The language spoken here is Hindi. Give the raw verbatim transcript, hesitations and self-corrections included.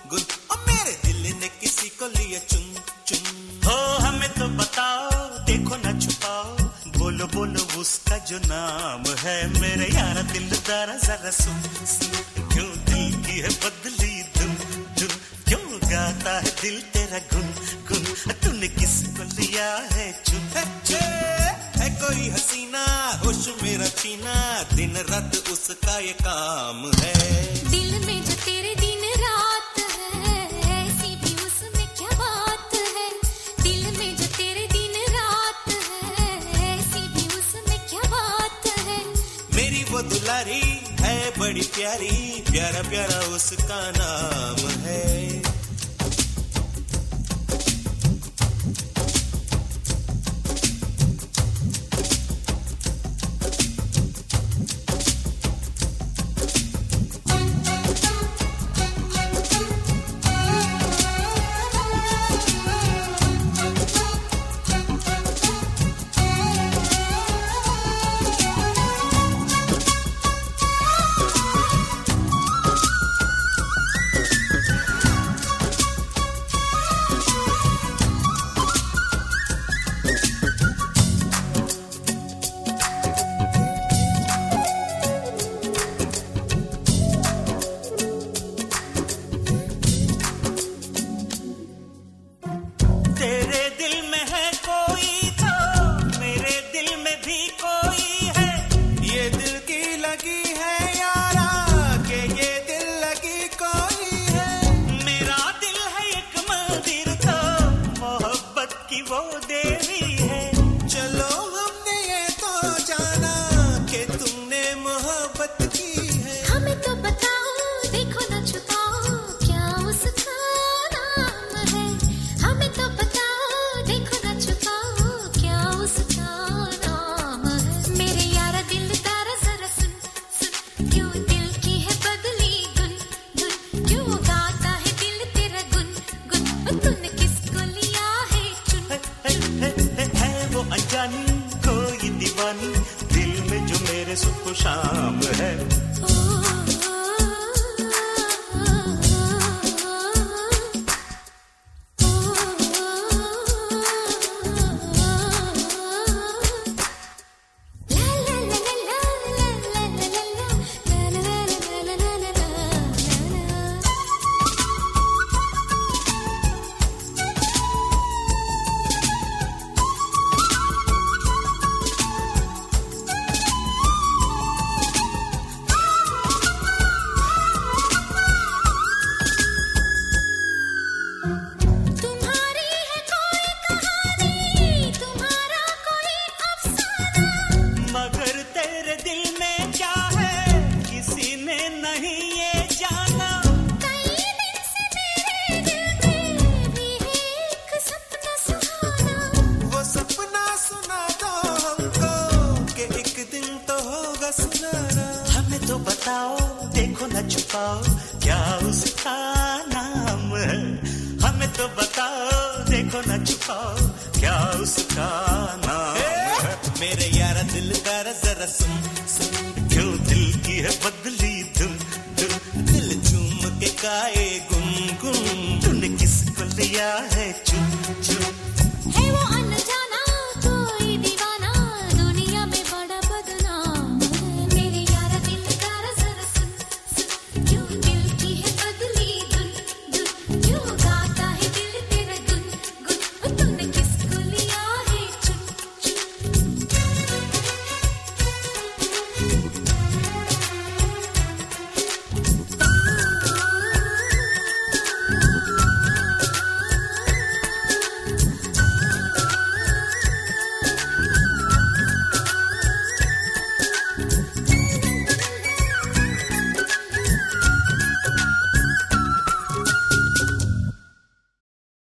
गुन और मेरे दिल ने किसी को लिया चुन चुन। हो हमें तो बताओ, देखो ना छुपाओ, बोलो बोलो उसका जो नाम है। मेरे यार दिलदारा जरा सुन सुन, क्यों दिल की है बदली धुन धुन, क्यों गाता है दिल तेरा गुन गुन, तूने किसको लिया है चुन चुन। है कोई हसीना होश मेरा छीना, दिन रात उसका ये काम है। दिल में जो तेरे दिन रात है, ऐसी भी उसमें क्या बात है। दिल में जो तेरे दिन रात है, ऐसी भी उसमें क्या बात है। मेरी वो दुलारी है बड़ी प्यारी, प्यारा प्यारा उसका नाम है। कोई दीवानी दिल में जो मेरे सुबह शाम है। हमें तो बताओ, देखो न छुपाओ, क्या उसका नाम है। हमें तो बताओ, देखो न छुपाओ, क्या उसका नाम है। मेरे यारा दिल का जरा सुन सुन, क्यों दिल की है बदली धुन धुन, दिल चूम के गाए गुनगुन, तूने किसको लिया है चुन चुन। है वो अनजाना कोई दीवाना, दुनिया में बड़ा बदनाम है। मेरे यारा दिल का जरा सुन सुन, क्यों दिल की है बदली धुन धुन, क्यों गाता है दिल तेरा गुन गुन, तूने किसको लिया है चुन चुन।